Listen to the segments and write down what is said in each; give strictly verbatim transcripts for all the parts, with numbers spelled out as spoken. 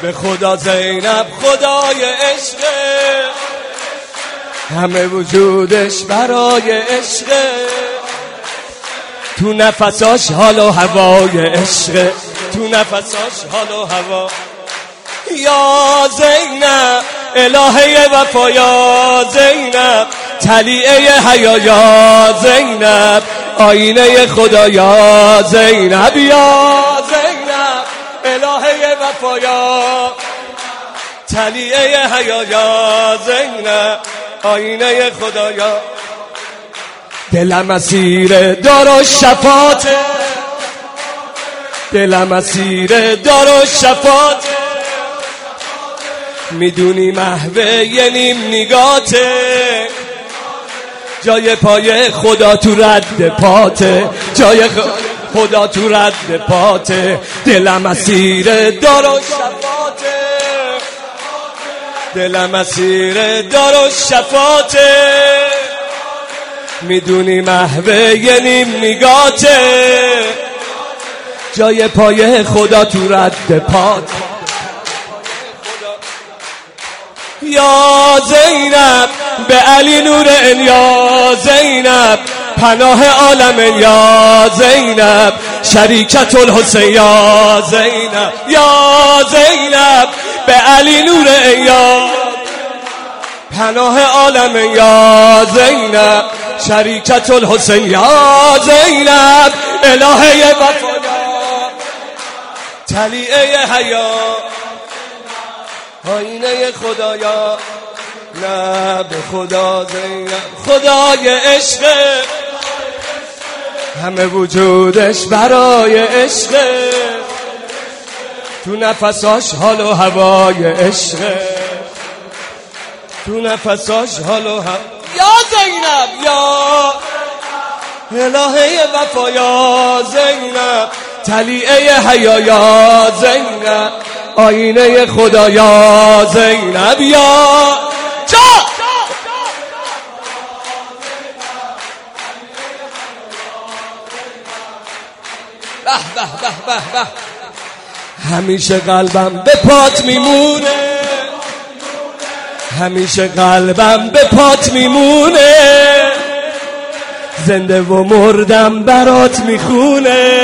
به خدا زینب خدای عشق، همه وجودش برای عشق، تو نفساش حال و هوای عشق، تو نفساش حال و هوا. یا زینب الهه وفا، یا زینب طلیعه حیا، یا زینب آینه خدا، یا زینب، یا زینب الهه وفا، یا طلیعه حیا، یا زینب آینه خدا. یا دلم اسیر دارالشفاعت، دلم اسیر دارالشفاعت، میدونی محوه یه نیم نگاته، جای پای خدا تو رد پاته، جای خدا تو رد پاته. دلم اسیر دارالشفاعت، دلم اسیر دارالشفاعت، میدونی محوه یه نیم نگاته، جای پای خدا تو رد پاته. یا زینب به علی نور ان، یا زینب پناه عالم، یا زینب شریکت الحسین، یا زینب، یا زینب به علی نور ان، یا پناه عالم، یا زینب شریکت الحسین، یا زینب الهه وفا، طلیعه حیا آینه خدایا. نه به خدا زینب خدای عشق، همه وجودش برای عشق، تو نفساش حال و هوای عشق، تو نفساش حال و هوا. یا زینب یا الهه وفا، یا زینب طلیعه حیا، یا زینب آینه خدا، یا زینب، یا جا به به به به به. همیشه قلبم به پات میمونه، همیشه قلبم به پات میمونه، زنده و مردم برات میخونه،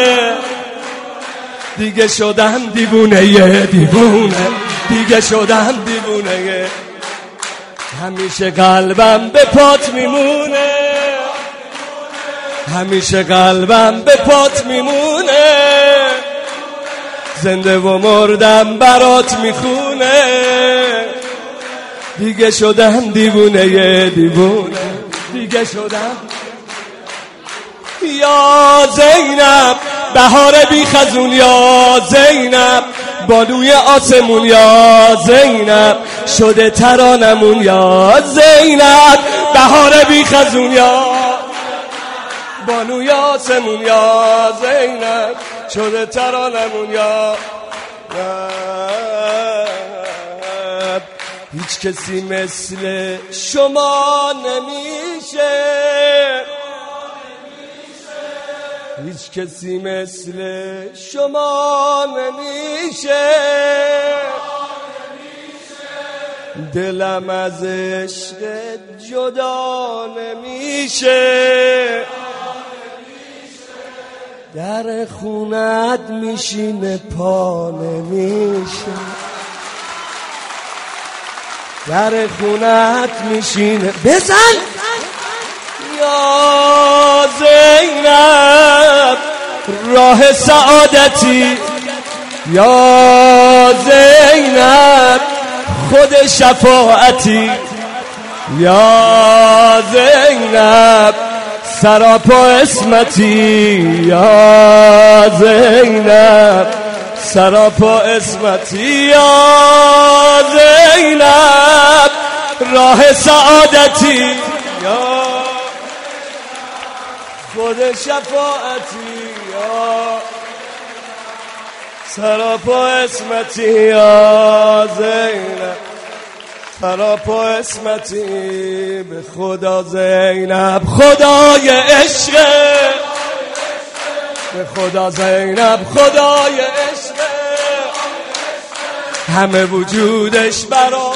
دیگه شدم دیوونه یه دیوونه، دیگه شدم دیوونه یه. همیشه قلبم به پات میمونه، همیشه قلبم به پات میمونه، زنده و مردم برات میخونه، دیگه شدم دیوونه یه دیوونه، دیگه شدم. یا زینب بهار بی خزون، یا زینب بانوی آسمون، یا زینب شده ترانمون، یا زینب بهار بی خزون، یا بانوی آسمون، یا زینب شده ترانمون. یا هیچ کسی مثل شما نمیشه، هیچ کسی مثل شما نمیشه، دلم از عشق جدا نمیشه، در خونت میشینه پا نمیشه، در خونت میشینه. بزن یا زینب راه سعادتی، یا زینب خود شفاعتی، یا زینب سراپا اسمتی، یا زینب سراپا اسمتی، یا زینب راه سعادتی، یا خود شفاعتی، یا سراپا اسمتی، یا زینب سراپا اسمتی. به خدا زینب خدای عشق، به خدا زینب خدای عشق، همه وجودش برای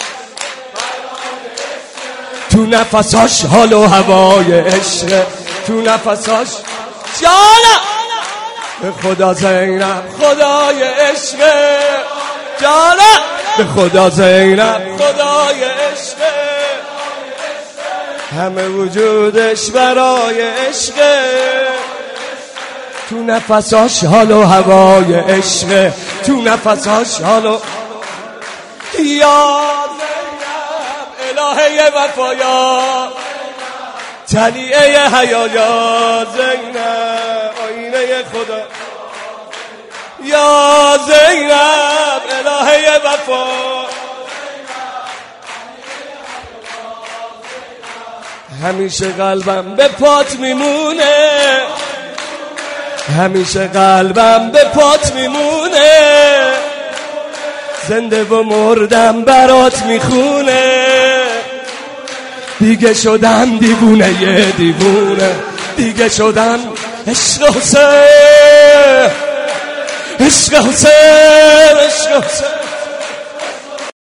تو نفساش حال و هوای عشق، تو نفساش جانم به خدا زینب خدای عشق، جانم به خدا زینب خدای عشق، همه وجودش برای عشق، تو نفساش حال و هوای عشق، تو نفساش حال و یا زینب الهه وفایا تلیعه حیا، یا زینب آینه خدا، یا زینب الهه وفا، همیشه قلبم به پات میمونه، همیشه قلبم به پات میمونه، زنده و مردم برات میخونه، دیگه شدم دیوونه یه دیوونه، دیگه شدم عشق حسین، عشق حسین، عشق حسین.